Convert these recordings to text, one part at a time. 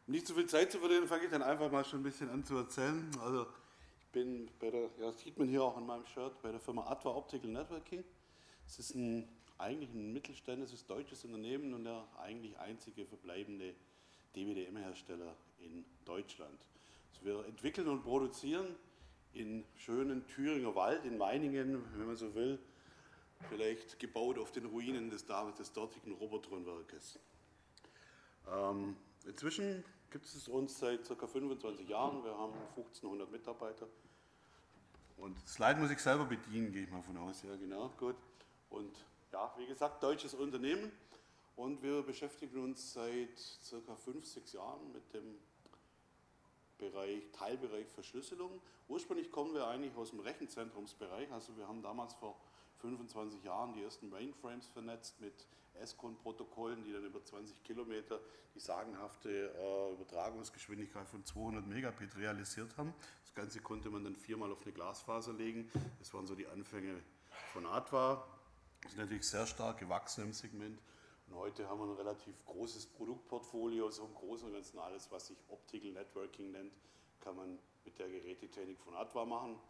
Um nicht zu viel Zeit zu verlieren, fange ich dann einfach mal schon ein bisschen an zu erzählen. Also ich bin bei der, ja, das sieht man hier auch an meinem Shirt, bei der Firma Adva Optical Networking. Es ist eigentlich ein mittelständisches deutsches Unternehmen und der eigentlich einzige verbleibende DWDM-Hersteller in Deutschland. Also wir entwickeln und produzieren in schönen Thüringer Wald, in Meiningen, wenn man so will, vielleicht gebaut auf den Ruinen des dortigen Robotronwerkes. Inzwischen gibt es uns seit ca. 25 Jahren. Wir haben 1500 Mitarbeiter. Und das Slide muss ich selber bedienen, gehe ich mal von aus. Ja, genau, gut. Und ja, wie gesagt, deutsches Unternehmen. Und wir beschäftigen uns seit ca. 5, 6 Jahren mit dem Teilbereich Verschlüsselung. Ursprünglich kommen wir eigentlich aus dem Rechenzentrumsbereich. Also wir haben damals vor 25 Jahren die ersten Mainframes vernetzt mit S-Con-Protokollen, die dann über 20 Kilometer die sagenhafte Übertragungsgeschwindigkeit von 200 Megabit realisiert haben. Das Ganze konnte man dann 4-mal auf eine Glasfaser legen. Das waren so die Anfänge von Adva. Das ist natürlich sehr stark gewachsen im Segment. Und heute haben wir ein relativ großes Produktportfolio, so im Großen und Ganzen alles, was sich Optical Networking nennt, kann man mit der Gerätetechnik von Adva machen.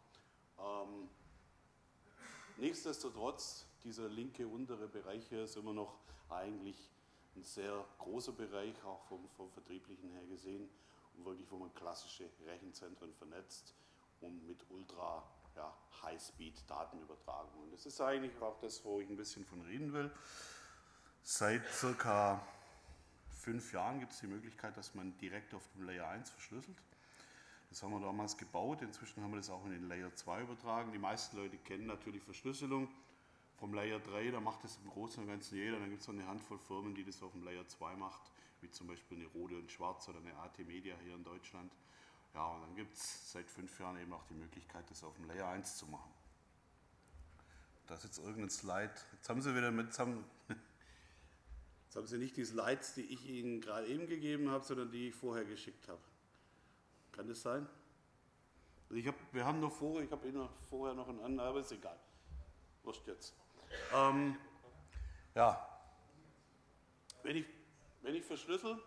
Nichtsdestotrotz, dieser linke untere Bereich hier ist immer noch eigentlich ein sehr großer Bereich, auch vom Vertrieblichen her gesehen, und wirklich, wo man klassische Rechenzentren vernetzt und mit ultra High-Speed-Daten übertragen. Und das ist eigentlich auch das, wo ich ein bisschen von reden will. Seit circa 5 Jahren gibt es die Möglichkeit, dass man direkt auf dem Layer 1 verschlüsselt. Das haben wir damals gebaut, inzwischen haben wir das auch in den Layer 2 übertragen. Die meisten Leute kennen natürlich Verschlüsselung vom Layer 3, da macht das im Großen und Ganzen jeder. Dann gibt es noch eine Handvoll Firmen, die das auf dem Layer 2 macht, wie zum Beispiel eine Rode und Schwarz oder eine AT Media hier in Deutschland. Ja, und dann gibt es seit 5 Jahren eben auch die Möglichkeit, das auf dem Layer 1 zu machen. Da ist jetzt irgendein Slide, jetzt haben Sie nicht die Slides, die ich Ihnen gerade eben gegeben habe, sondern die ich vorher geschickt habe. Kann das sein? Also ich habe Ihnen vorher noch einen anderen, aber ist egal. Wurscht jetzt. Ja, wenn ich verschlüssel,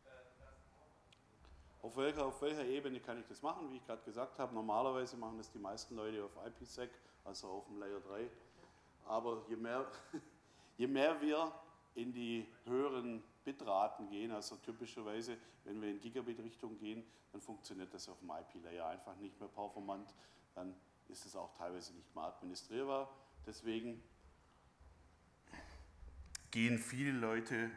auf welcher Ebene kann ich das machen? Wie ich gerade gesagt habe, normalerweise machen das die meisten Leute auf IPsec, also auf dem Layer 3. Aber je mehr wir in die höheren Bitraten gehen, also typischerweise, wenn wir in Gigabit-Richtung gehen, dann funktioniert das auf dem IP-Layer einfach nicht mehr performant, dann ist es auch teilweise nicht mehr administrierbar. Deswegen gehen viele Leute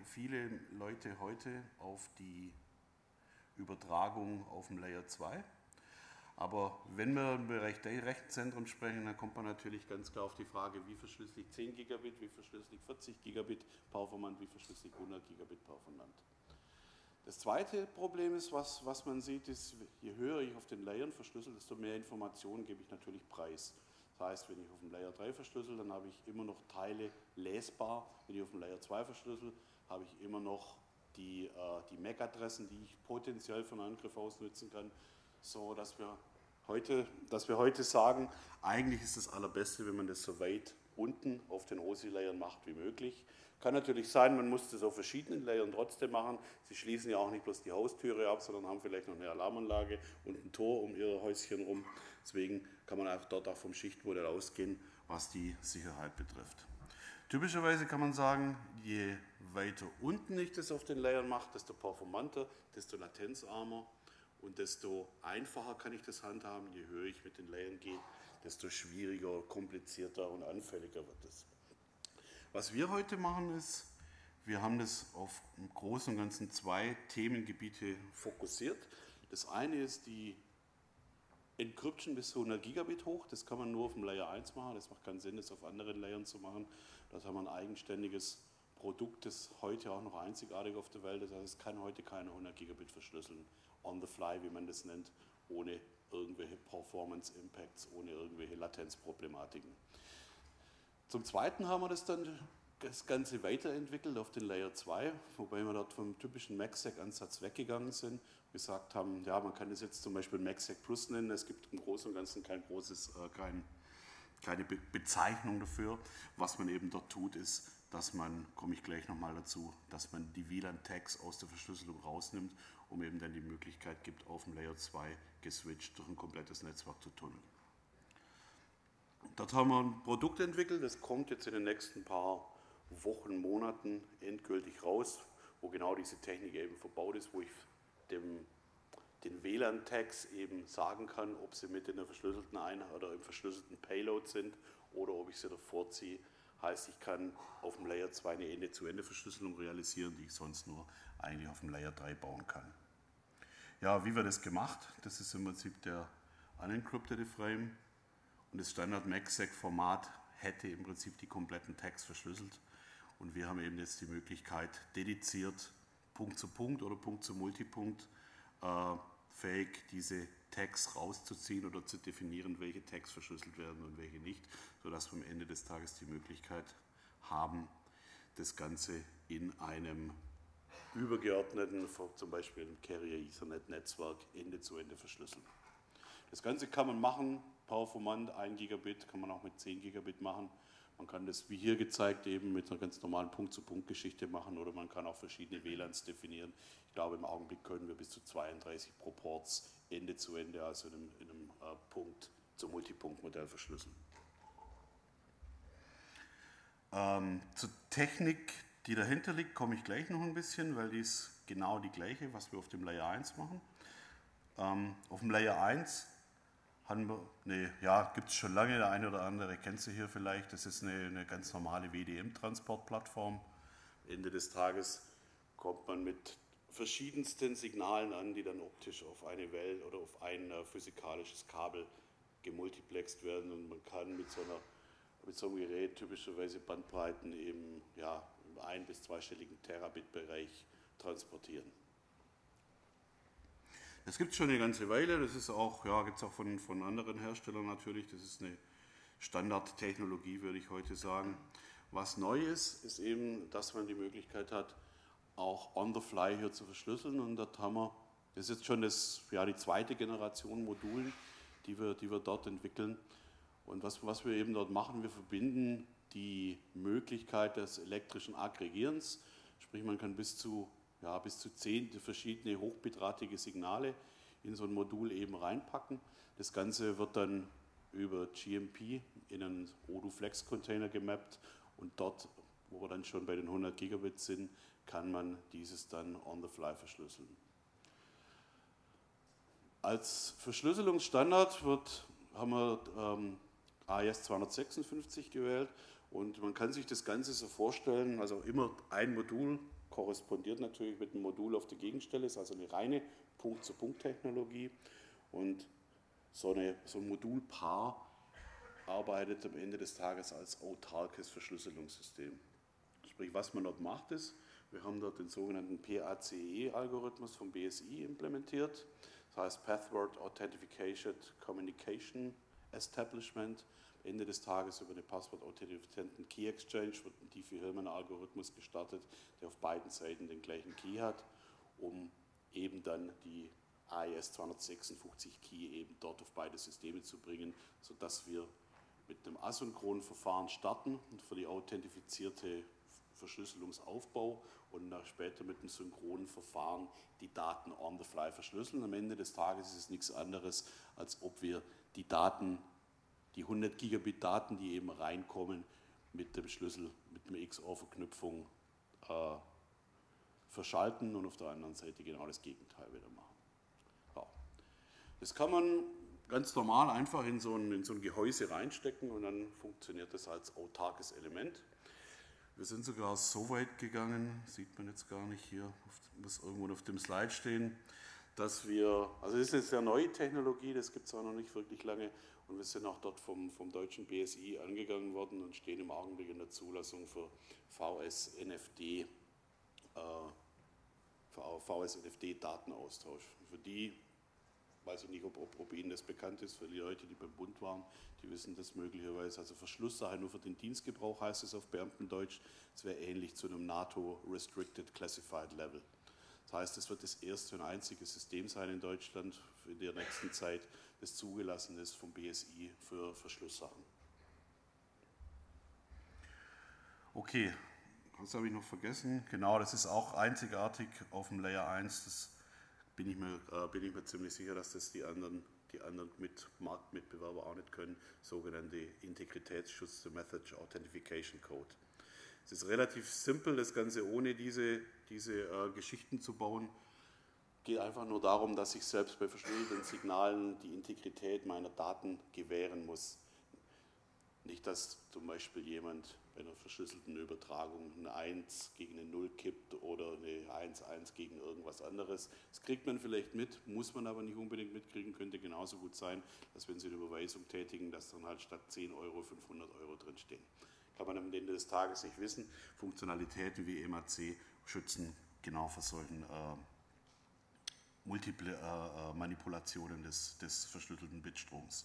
heute auf die Übertragung auf dem Layer 2. Aber wenn wir im Bereich der Rechenzentren sprechen, dann kommt man natürlich ganz klar auf die Frage, wie verschlüssel ich 10 Gigabit, wie verschlüssel ich 40 Gigabit performant, wie verschlüssel ich 100 Gigabit performant. Das zweite Problem ist, was man sieht, ist, je höher ich auf den Layern verschlüssel, desto mehr Informationen gebe ich natürlich preis. Das heißt, wenn ich auf dem Layer 3 verschlüssel, dann habe ich immer noch Teile lesbar. Wenn ich auf dem Layer 2 verschlüssel, habe ich immer noch die MAC-Adressen, die ich potenziell von Angriff ausnutzen kann, so dass wir heute sagen, eigentlich ist das Allerbeste, wenn man das so weit unten auf den OSI-Layern macht wie möglich. Kann natürlich sein, man muss das auf verschiedenen Layern trotzdem machen. Sie schließen ja auch nicht bloß die Haustüre ab, sondern haben vielleicht noch eine Alarmanlage und ein Tor um ihr Häuschen rum. Deswegen kann man einfach dort auch vom Schichtmodell ausgehen, was die Sicherheit betrifft. Typischerweise kann man sagen, je weiter unten ich das auf den Layern mache, desto performanter, desto latenzarmer und desto einfacher kann ich das handhaben. Je höher ich mit den Layern gehe, desto schwieriger, komplizierter und anfälliger wird es. Was wir heute machen ist, wir haben das auf im Großen und Ganzen 2 Themengebiete fokussiert. Das eine ist die Encryption bis zu 100 Gigabit hoch, das kann man nur auf dem Layer 1 machen, das macht keinen Sinn, das auf anderen Layern zu machen. Das haben wir ein eigenständiges Produkt, das heute auch noch einzigartig auf der Welt ist. Also es kann heute keine 100 Gigabit verschlüsseln, on the fly, wie man das nennt, ohne irgendwelche Performance Impacts, ohne irgendwelche Latenzproblematiken. Zum Zweiten haben wir das Ganze weiterentwickelt auf den Layer 2, wobei wir dort vom typischen MACsec-Ansatz weggegangen sind, gesagt haben, ja, man kann das jetzt zum Beispiel MACsec Plus nennen, es gibt im Großen und Ganzen keine Bezeichnung dafür. Was man eben dort tut, ist dass man, komme ich gleich nochmal dazu, dass man die WLAN-Tags aus der Verschlüsselung rausnimmt, um eben dann die Möglichkeit gibt, auf dem Layer 2 geswitcht durch ein komplettes Netzwerk zu tunneln. Dort haben wir ein Produkt entwickelt, das kommt jetzt in den nächsten paar Wochen, Monaten endgültig raus, wo genau diese Technik eben verbaut ist, wo ich den WLAN-Tags eben sagen kann, ob sie mit in der verschlüsselten Einheit oder im verschlüsselten Payload sind oder ob ich sie davor ziehe. Heißt, ich kann auf dem Layer 2 eine Ende-zu-Ende-Verschlüsselung realisieren, die ich sonst nur eigentlich auf dem Layer 3 bauen kann. Ja, wie wird das gemacht? Das ist im Prinzip der unencryptete Frame und das Standard MACsec-Format hätte im Prinzip die kompletten Tags verschlüsselt und wir haben eben jetzt die Möglichkeit, dediziert Punkt zu Punkt oder Punkt zu Multipunkt fähig, diese Tags rauszuziehen oder zu definieren, welche Tags verschlüsselt werden und welche nicht, sodass wir am Ende des Tages die Möglichkeit haben, das Ganze in einem übergeordneten, zum Beispiel im Carrier-Ethernet-Netzwerk, Ende zu Ende verschlüsseln. Das Ganze kann man machen, performant, 1 Gigabit, kann man auch mit 10 Gigabit machen. Man kann das, wie hier gezeigt, eben mit einer ganz normalen Punkt-zu-Punkt-Geschichte machen oder man kann auch verschiedene WLANs definieren. Ich glaube, im Augenblick können wir bis zu 32 Proports Ende zu Ende, also in einem Punkt-zu-Multipunkt-Modell verschlüsseln. Zur Technik, die dahinter liegt, komme ich gleich noch ein bisschen, weil die ist genau die gleiche, was wir auf dem Layer 1 machen. Auf dem Layer 1 gibt es schon lange, der eine oder andere kennt sie hier vielleicht, das ist eine ganz normale WDM-Transportplattform. Ende des Tages kommt man mit verschiedensten Signalen an, die dann optisch auf eine Welle oder auf ein physikalisches Kabel gemultiplext werden und man kann mit so einem Gerät typischerweise Bandbreiten eben im 1- bis 2-stelligen Terabit-Bereich transportieren. Das gibt es schon eine ganze Weile, das ist auch, gibt es auch von anderen Herstellern natürlich, das ist eine Standardtechnologie, würde ich heute sagen. Was neu ist, ist eben, dass man die Möglichkeit hat, auch on the fly hier zu verschlüsseln und das ist jetzt schon die 2. Generation Modulen, die wir dort entwickeln. Und was wir eben dort machen, wir verbinden die Möglichkeit des elektrischen Aggregierens, sprich man kann bis zu 10 verschiedene hochbitratige Signale in so ein Modul eben reinpacken. Das Ganze wird dann über GMP in einen Odoo-Flex-Container gemappt und dort, wo wir dann schon bei den 100 Gigabit sind, kann man dieses dann on the fly verschlüsseln. Als Verschlüsselungsstandard haben wir AES 256 gewählt und man kann sich das Ganze so vorstellen, also immer ein Modul korrespondiert natürlich mit einem Modul auf der Gegenstelle, ist also eine reine Punkt-zu-Punkt-Technologie und so ein Modulpaar arbeitet am Ende des Tages als autarkes Verschlüsselungssystem. Sprich, was man dort macht ist, wir haben dort den sogenannten PACE-Algorithmus vom BSI implementiert, das heißt Pathword Authentication Communication Establishment. Am Ende des Tages über eine Passwort-authentifizierten Key Exchange wird ein Diffie-Hellman-Algorithmus gestartet, der auf beiden Seiten den gleichen Key hat, um eben dann die AES 256 Key eben dort auf beide Systeme zu bringen, sodass wir mit einem asynchronen Verfahren starten und für die authentifizierte Verschlüsselungsaufbau und später mit einem synchronen Verfahren die Daten on the fly verschlüsseln. Am Ende des Tages ist es nichts anderes, als ob wir die 100 Gigabit Daten, die eben reinkommen, mit dem Schlüssel, mit einer XOR-Verknüpfung verschalten und auf der anderen Seite genau das Gegenteil wieder machen. Ja. Das kann man ganz normal einfach in so ein Gehäuse reinstecken und dann funktioniert das als autarkes Element. Wir sind sogar so weit gegangen, sieht man jetzt gar nicht hier, muss irgendwo auf dem Slide stehen, dass also das ist eine sehr neue Technologie, das gibt es auch noch nicht wirklich lange und wir sind auch dort vom deutschen BSI angegangen worden und stehen im Augenblick in der Zulassung für VS-NFD-Datenaustausch. Für die, weiß ich nicht, ob Ihnen das bekannt ist, für die Leute, die beim Bund waren, die wissen das möglicherweise. Also Verschlusssache nur für den Dienstgebrauch heißt es auf Beamtendeutsch, es wäre ähnlich zu einem NATO Restricted Classified Level. Das heißt, es wird das erste und einzige System sein in Deutschland in der nächsten Zeit, das zugelassen ist vom BSI für Verschlusssachen. Okay, Was habe ich noch vergessen? Genau, das ist auch einzigartig auf dem Layer 1. Das bin ich mir ziemlich sicher, dass das die anderen Marktmitbewerber auch nicht können. Sogenannte Integritätsschutz, the Method Authentication Code. Es ist relativ simpel, das Ganze ohne diese Geschichten zu bauen. Es geht einfach nur darum, dass ich selbst bei verschlüsselten Signalen die Integrität meiner Daten gewähren muss. Nicht, dass zum Beispiel jemand bei einer verschlüsselten Übertragung eine 1 gegen eine 0 kippt oder eine 1 gegen irgendwas anderes. Das kriegt man vielleicht mit, muss man aber nicht unbedingt mitkriegen, könnte genauso gut sein, dass wenn Sie eine Überweisung tätigen, dass dann halt statt 10 Euro 500 Euro drinstehen. Kann man am Ende des Tages nicht wissen. Funktionalitäten wie MAC schützen genau vor solchen multiple Manipulationen des verschlüsselten Bitstroms.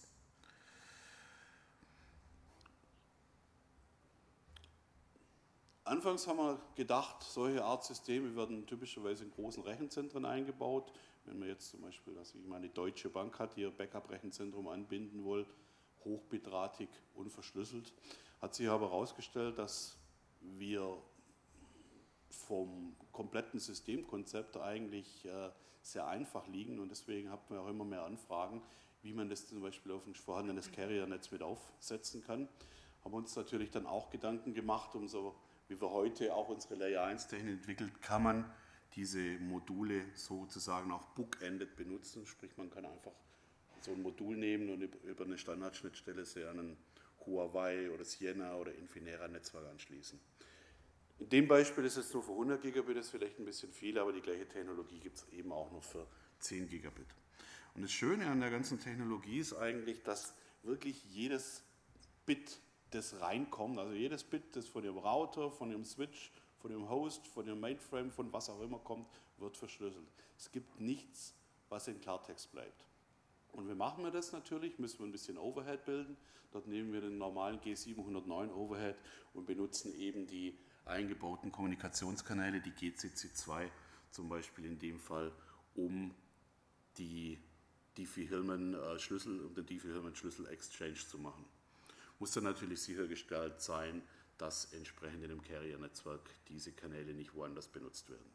Anfangs haben wir gedacht, solche Art Systeme werden typischerweise in großen Rechenzentren eingebaut. Wenn man jetzt zum Beispiel, dass ich meine Deutsche Bank hat, ihr Backup-Rechenzentrum anbinden will, hochbitratig, unverschlüsselt, hat sich aber herausgestellt, dass wir vom kompletten Systemkonzept eigentlich sehr einfach liegen und deswegen haben wir auch immer mehr Anfragen, wie man das zum Beispiel auf ein vorhandenes Carrier-Netz mit aufsetzen kann. Haben uns natürlich dann auch Gedanken gemacht, wie wir heute auch unsere Layer 1 Technik entwickelt, kann man diese Module sozusagen auch bookended benutzen, sprich man kann einfach so ein Modul nehmen und über eine Standardschnittstelle sie an ein Huawei oder Siena oder Infinera Netzwerk anschließen. In dem Beispiel ist es nur für 100 Gigabit, das ist vielleicht ein bisschen viel, aber die gleiche Technologie gibt es eben auch noch für 10 Gigabit. Und das Schöne an der ganzen Technologie ist eigentlich, dass wirklich jedes Bit, das reinkommt, also jedes Bit, das von Ihrem Router, von Ihrem Switch, von Ihrem Host, von Ihrem Mainframe, von was auch immer kommt, wird verschlüsselt. Es gibt nichts, was in Klartext bleibt. Und wie machen wir das natürlich? Müssen wir ein bisschen Overhead bilden. Dort nehmen wir den normalen G709 Overhead und benutzen eben die eingebauten Kommunikationskanäle, die GCC2 zum Beispiel in dem Fall, um die Diffie-Hellman-Schlüssel, um den Diffie-Hellman-Schlüssel-Exchange zu machen. Muss dann natürlich sichergestellt sein, dass entsprechend in dem Carrier-Netzwerk diese Kanäle nicht woanders benutzt werden.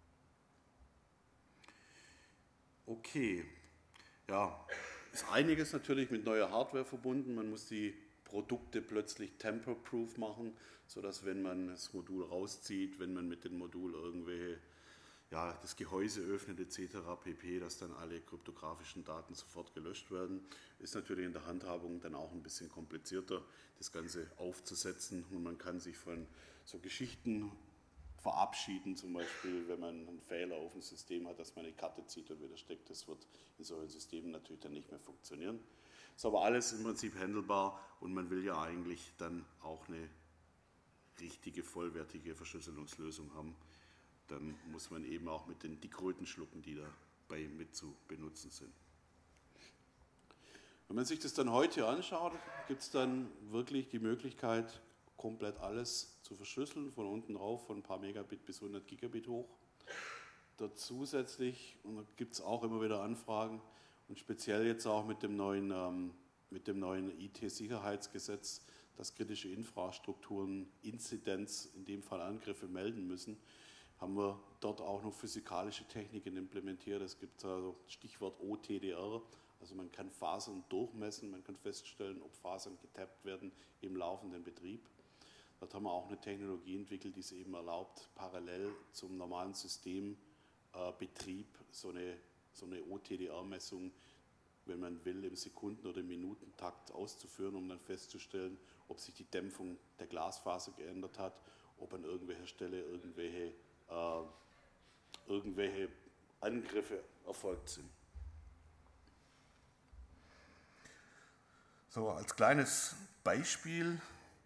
Okay, ja, ist einiges natürlich mit neuer Hardware verbunden. Man muss die Produkte plötzlich tamper-proof machen, sodass wenn man das Modul rauszieht, wenn man mit dem Modul irgendwelche, ja, das Gehäuse öffnet etc. pp., dass dann alle kryptografischen Daten sofort gelöscht werden. Ist natürlich in der Handhabung dann auch ein bisschen komplizierter, das Ganze aufzusetzen und man kann sich von so Geschichten verabschieden, zum Beispiel, wenn man einen Fehler auf dem System hat, dass man eine Karte zieht und wieder steckt. Das wird in solchen Systemen natürlich dann nicht mehr funktionieren. Ist aber alles im Prinzip handelbar und man will ja eigentlich dann auch eine richtige, vollwertige Verschlüsselungslösung haben. Dann muss man eben auch mit den Dickröten schlucken, die dabei mit zu benutzen sind. Wenn man sich das dann heute anschaut, gibt es dann wirklich die Möglichkeit, komplett alles zu verschlüsseln, von unten rauf, von ein paar Megabit bis 100 Gigabit hoch. Dort zusätzlich, und da gibt es auch immer wieder Anfragen, und speziell jetzt auch mit dem neuen IT-Sicherheitsgesetz, dass kritische Infrastrukturen Inzidenz, in dem Fall Angriffe, melden müssen, haben wir dort auch noch physikalische Techniken implementiert. Es gibt also Stichwort OTDR, also man kann Fasern durchmessen, man kann feststellen, ob Fasern getappt werden im laufenden Betrieb. Dort haben wir auch eine Technologie entwickelt, die es eben erlaubt, parallel zum normalen Systembetrieb so eine OTDR-Messung, wenn man will, im Sekunden- oder im Minutentakt auszuführen, um dann festzustellen, ob sich die Dämpfung der Glasfaser geändert hat, ob an irgendwelcher Stelle irgendwelche Angriffe erfolgt sind. So, als kleines Beispiel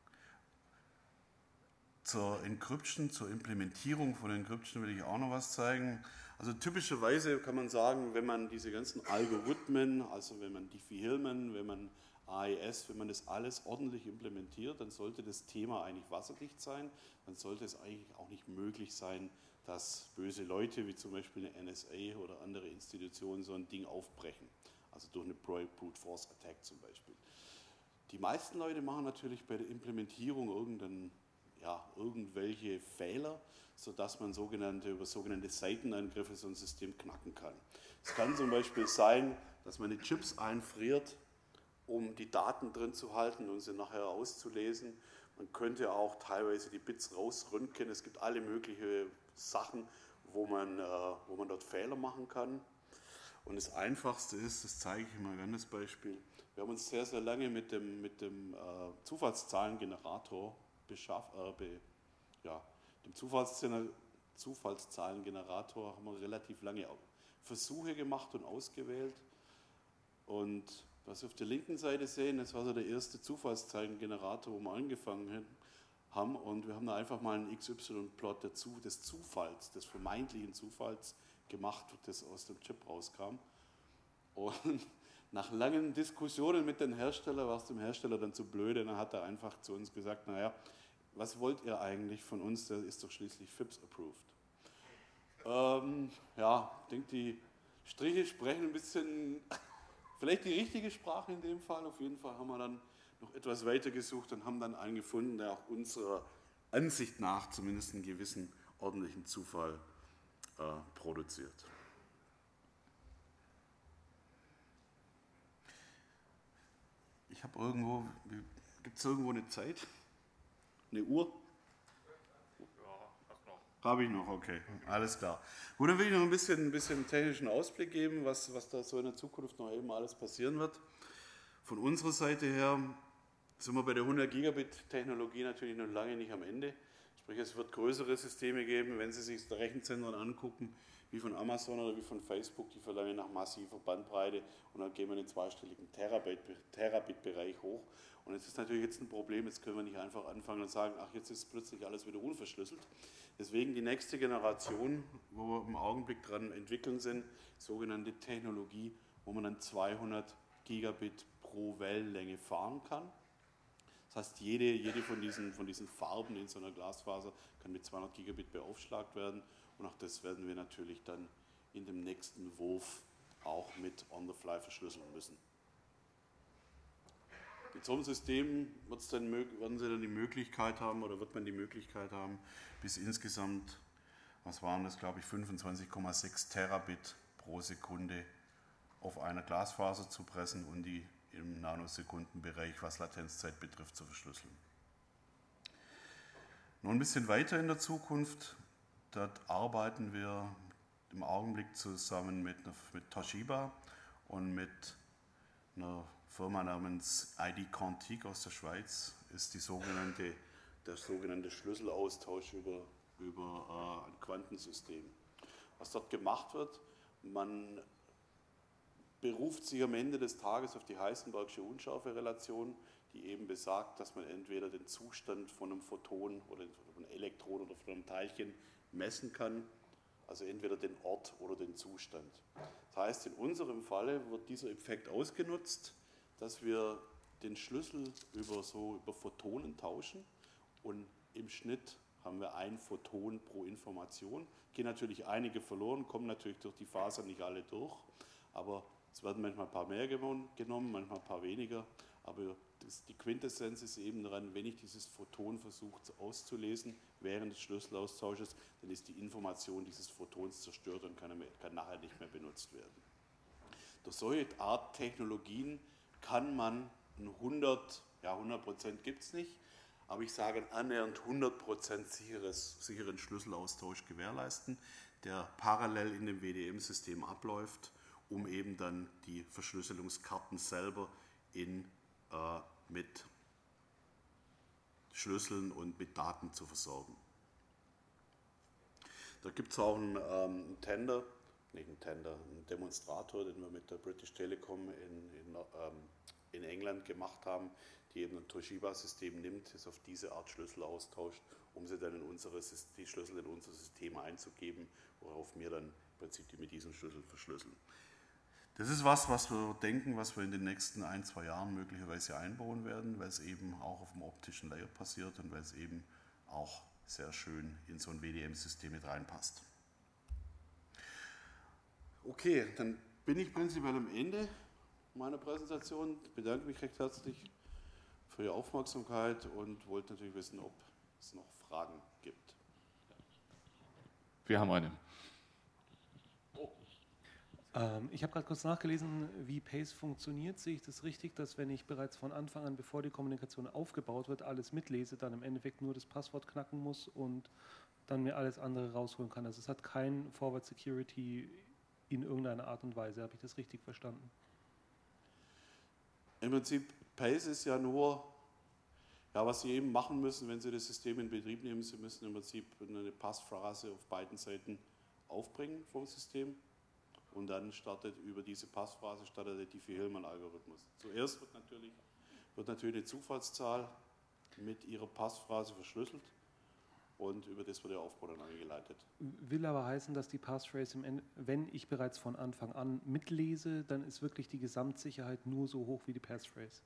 zur Encryption, zur Implementierung von Encryption will ich auch noch was zeigen. Also typischerweise kann man sagen, wenn man diese ganzen Algorithmen, also wenn man Diffie-Hellman, wenn man AES, wenn man das alles ordentlich implementiert, dann sollte das Thema eigentlich wasserdicht sein. Dann sollte es eigentlich auch nicht möglich sein, dass böse Leute wie zum Beispiel eine NSA oder andere Institutionen so ein Ding aufbrechen. Also durch eine Brute Force Attack zum Beispiel. Die meisten Leute machen natürlich bei der Implementierung irgendeinen ja, irgendwelche Fehler, sodass man über sogenannte Seitenangriffe so ein System knacken kann. Es kann zum Beispiel sein, dass man die Chips einfriert, um die Daten drin zu halten und sie nachher auszulesen. Man könnte auch teilweise die Bits rausröntgen. Es gibt alle möglichen Sachen, wo man dort Fehler machen kann. Und das Einfachste ist, das zeige ich mal ein ganzes Beispiel. Wir haben uns sehr, sehr lange mit dem Zufallszahlengenerator dem Zufallszahlengenerator haben wir relativ lange Versuche gemacht und ausgewählt. Und was Sie auf der linken Seite sehen, das war so der erste Zufallszahlengenerator, wo wir angefangen haben. Und wir haben da einfach mal einen XY-Plot des Zufalls, des vermeintlichen Zufalls gemacht, das aus dem Chip rauskam. Und nach langen Diskussionen mit dem Hersteller war es dem Hersteller dann zu blöde. Dann hat er einfach zu uns gesagt, naja, was wollt ihr eigentlich von uns? Der ist doch schließlich FIPS approved. Ja, ich denke, die Striche sprechen ein bisschen, vielleicht die richtige Sprache in dem Fall. Auf jeden Fall haben wir dann noch etwas weiter gesucht und haben dann einen gefunden, der auch unserer Ansicht nach zumindest einen gewissen ordentlichen Zufall produziert. Ich habe irgendwo, gibt es irgendwo eine Zeit? Eine Uhr? Ja, hast noch. Habe ich noch, okay, alles klar. Gut, dann will ich noch ein bisschen technischen Ausblick geben, was da so in der Zukunft noch eben alles passieren wird. Von unserer Seite her sind wir bei der 100 Gigabit Technologie natürlich noch lange nicht am Ende. Sprich, es wird größere Systeme geben, wenn Sie sich die Rechenzentren angucken, wie von Amazon oder wie von Facebook, die verlangen nach massiver Bandbreite und dann gehen wir in den zweistelligen Terabit-Bereich hoch. Und jetzt ist natürlich jetzt ein Problem, jetzt können wir nicht einfach anfangen und sagen, ach, jetzt ist plötzlich alles wieder unverschlüsselt. Deswegen die nächste Generation, wo wir im Augenblick dran entwickeln sind, sogenannte Technologie, wo man dann 200 Gigabit pro Wellenlänge fahren kann. Das heißt, jede von diesen Farben in so einer Glasfaser kann mit 200 Gigabit beaufschlagt werden und auch das werden wir natürlich dann in dem nächsten Wurf auch mit on-the-fly verschlüsseln müssen. Mit so einem System werden Sie dann die Möglichkeit haben oder wird man die Möglichkeit haben, bis insgesamt, was waren das, glaube ich, 25,6 Terabit pro Sekunde auf einer Glasfaser zu pressen und die im Nanosekundenbereich, was Latenzzeit betrifft, zu verschlüsseln. Noch ein bisschen weiter in der Zukunft, dort arbeiten wir im Augenblick zusammen mit Toshiba und mit einer Firma namens ID Quantique aus der Schweiz, ist der sogenannte Schlüsselaustausch über ein Quantensystem. Was dort gemacht wird, man beruft sich am Ende des Tages auf die Heisenbergsche Unschärferelation, die eben besagt, dass man entweder den Zustand von einem Photon oder von einem Elektron oder von einem Teilchen messen kann, also entweder den Ort oder den Zustand. Das heißt, in unserem Falle wird dieser Effekt ausgenutzt, dass wir den Schlüssel über Photonen tauschen und im Schnitt haben wir ein Photon pro Information. Gehen natürlich einige verloren, kommen natürlich durch die Faser nicht alle durch, aber es werden manchmal ein paar mehr genommen, manchmal ein paar weniger, aber die Quintessenz ist eben daran, wenn ich dieses Photon versuche auszulesen während des Schlüsselaustausches, dann ist die Information dieses Photons zerstört und kann nachher nicht mehr benutzt werden. Durch solche Art Technologien kann man 100% gibt es nicht, aber ich sage annähernd 100% sicheren Schlüsselaustausch gewährleisten, der parallel in dem WDM-System abläuft, um eben dann die Verschlüsselungskarten selber mit Schlüsseln und mit Daten zu versorgen. Da gibt es auch einen Demonstrator, den wir mit der British Telecom in England gemacht haben, die eben ein Toshiba-System nimmt, es auf diese Art Schlüssel austauscht, um sie dann die Schlüssel in unser System einzugeben, worauf wir dann im Prinzip die mit diesem Schlüssel verschlüsseln. Das ist was wir denken, was wir in den nächsten 1-2 Jahren möglicherweise einbauen werden, weil es eben auch auf dem optischen Layer passiert und weil es eben auch sehr schön in so ein WDM-System mit reinpasst. Okay, dann bin ich prinzipiell am Ende meiner Präsentation. Ich bedanke mich recht herzlich für Ihre Aufmerksamkeit und wollte natürlich wissen, ob es noch Fragen gibt. Wir haben eine. Ich habe gerade kurz nachgelesen, wie Pace funktioniert. Sehe ich das richtig, dass wenn ich bereits von Anfang an, bevor die Kommunikation aufgebaut wird, alles mitlese, dann im Endeffekt nur das Passwort knacken muss und dann mir alles andere rausholen kann? Also es hat kein Forward Security in irgendeiner Art und Weise. Habe ich das richtig verstanden? Im Prinzip, Pace ist ja nur, ja, was Sie eben machen müssen, wenn Sie das System in Betrieb nehmen, Sie müssen im Prinzip eine Passphrase auf beiden Seiten aufbringen vom System. Und dann startet über diese Passphrase der Diffie-Hellman-Algorithmus. Zuerst wird natürlich eine Zufallszahl mit ihrer Passphrase verschlüsselt und über das wird der Aufbau dann eingeleitet. Will aber heißen, dass die Passphrase, wenn ich bereits von Anfang an mitlese, dann ist wirklich die Gesamtsicherheit nur so hoch wie die Passphrase.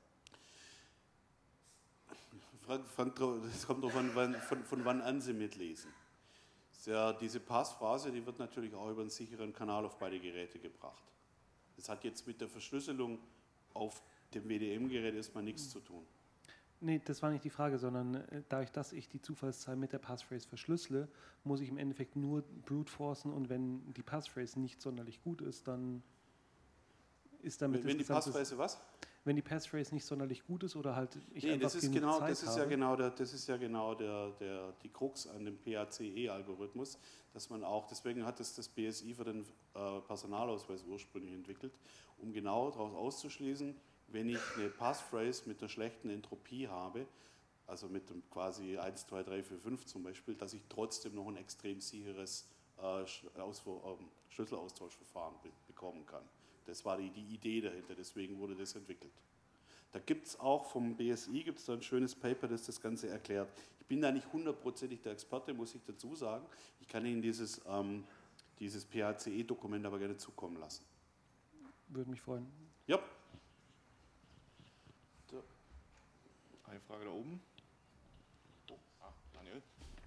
Frank, das kommt darauf an, von wann an Sie mitlesen. Ja, diese Passphrase, die wird natürlich auch über einen sicheren Kanal auf beide Geräte gebracht. Das hat jetzt mit der Verschlüsselung auf dem WDM-Gerät erstmal nichts zu tun. Nee, das war nicht die Frage, sondern dadurch, dass ich die Zufallszahl mit der Passphrase verschlüssele, muss ich im Endeffekt nur brute forcen und wenn die Passphrase nicht sonderlich gut ist, dann ist damit wenn die Passphrase was? Wenn die Passphrase nicht sonderlich gut ist oder halt ich nee, einfach das ist genug genau, Zeit das ist habe. ja genau die Krux an dem PACE-Algorithmus, dass man auch, deswegen hat es das BSI für den Personalausweis ursprünglich entwickelt, um genau daraus auszuschließen, wenn ich eine Passphrase mit einer schlechten Entropie habe, also mit dem quasi 1, 2, 3, 4, 5 zum Beispiel, dass ich trotzdem noch ein extrem sicheres Schlüsselaustauschverfahren bekommen kann. Das war die Idee dahinter, deswegen wurde das entwickelt. Da gibt es auch vom BSI gibt's da ein schönes Paper, das das Ganze erklärt. Ich bin da nicht hundertprozentig der Experte, muss ich dazu sagen. Ich kann Ihnen dieses PACE-Dokument aber gerne zukommen lassen. Würde mich freuen. Ja. Eine Frage da oben. Oh, Daniel.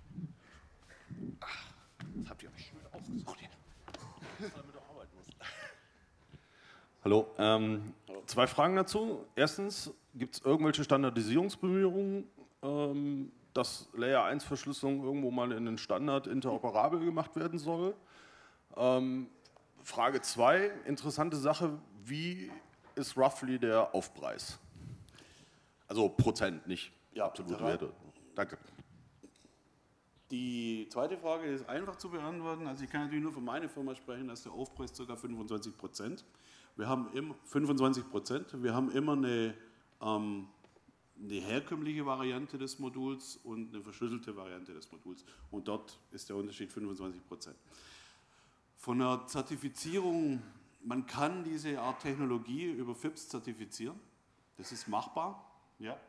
Das habt ihr euch schön ausgesucht hier. Damit du arbeiten musst. Hallo, 2 Fragen dazu. Erstens, gibt es irgendwelche Standardisierungsbemühungen, dass Layer 1 Verschlüsselung irgendwo mal in den Standard interoperabel gemacht werden soll? Frage 2, interessante Sache, wie ist roughly der Aufpreis? Also Prozent, nicht absolute Werte. Danke. Die zweite Frage ist einfach zu beantworten. Also ich kann natürlich nur für meine Firma sprechen, dass der Aufpreis ca. 25%. Wir haben immer 25%. Wir haben immer eine herkömmliche Variante des Moduls und eine verschlüsselte Variante des Moduls. Und dort ist der Unterschied 25%. Von der Zertifizierung, man kann diese Art Technologie über FIPS zertifizieren. Das ist machbar. Ja.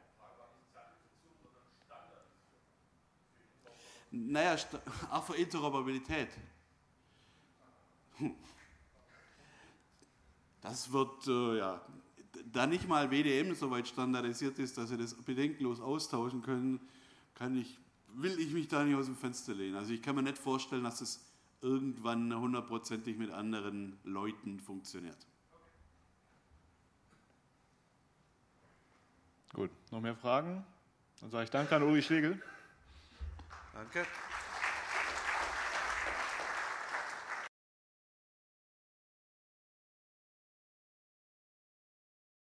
Naja, auch für Interoperabilität. Das wird, da nicht mal WDM soweit standardisiert ist, dass Sie das bedenkenlos austauschen können, will ich mich da nicht aus dem Fenster lehnen. Also ich kann mir nicht vorstellen, dass es irgendwann hundertprozentig mit anderen Leuten funktioniert. Gut, noch mehr Fragen? Dann sage ich danke an Uli Schlegel. Danke.